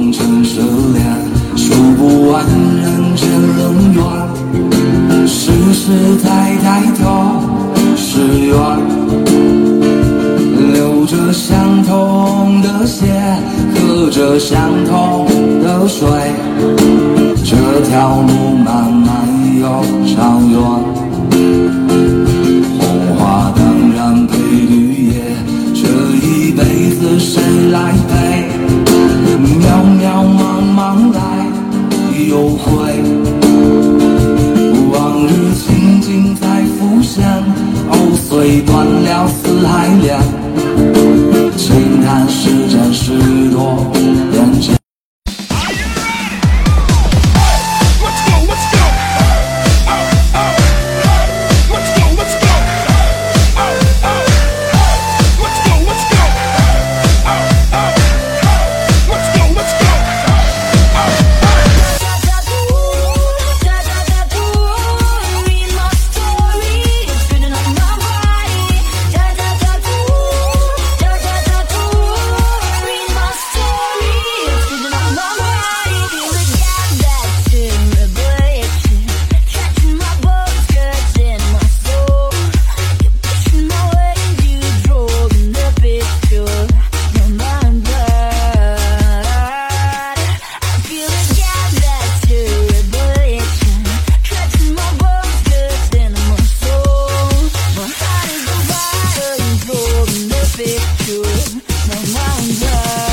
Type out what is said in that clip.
红尘失恋，数不完人间冷暖，世世代代都是缘，流着相同的血，喝着相同的水，这条路漫漫又长远，红花当然配绿叶，这一辈子谁来陪？渺渺茫茫来又回，往日情景再浮现，虽断了丝还连，轻叹世间事多变迁。 My mind